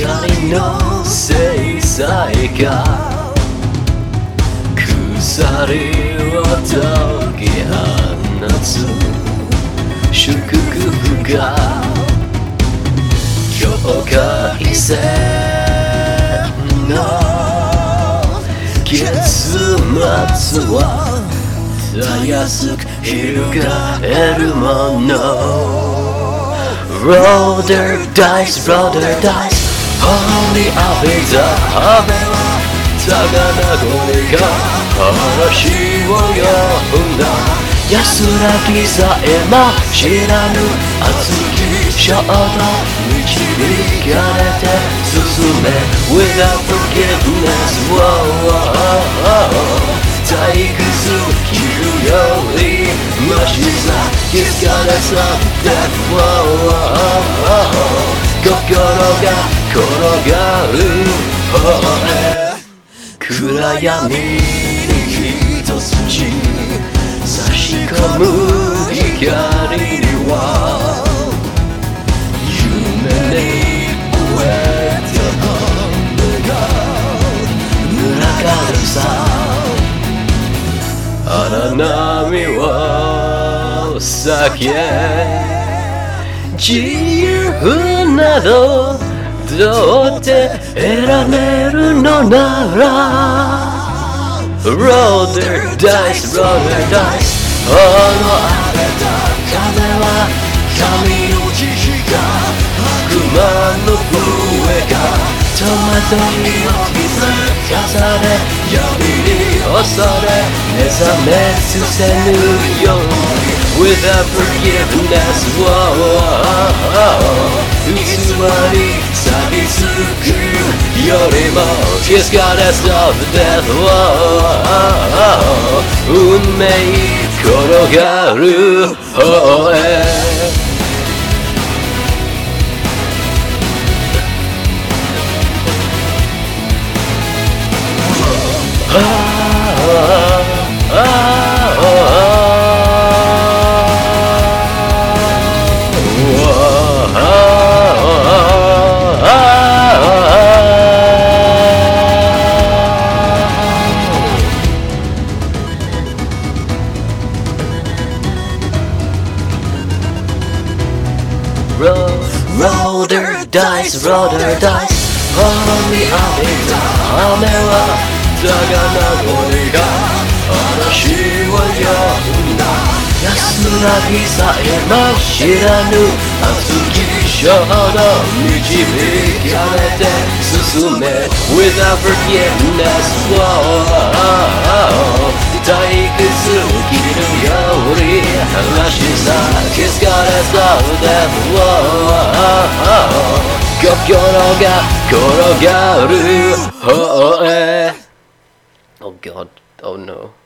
光のせいさえか鎖を解き放つ祝福が境界線の結末はたやすく翻るもの Roll their dice, roll their dice Holy 雨だ雨はたがなごれが話を呼んだ安らぎさえも知らぬ熱き衝動導かれて進め Without forgiveness 退屈切るよりマシさ気づかれそうで心が転がる暗闇に一筋差し込む光には夢に飢えた胸が群がるさ荒波を避け自由などどうって得られるのなら Roll their dice, roll their dice この荒れた風は神の慈悲が悪魔の笛が戸惑いを気づかされ闇に恐れ目覚めつせぬように Without forgiveness 偽り錆びつくよりも気づかれそうで運命転がる方へRoll their dice, roll their dice ほんに浴びた雨はだが名残が話を呼んだ安らぎさえも知らぬ熱き衝動導かれて進め Without forgiveness 退屈切るより話さ気づかれそうで心が転がる方へ Oh God, oh no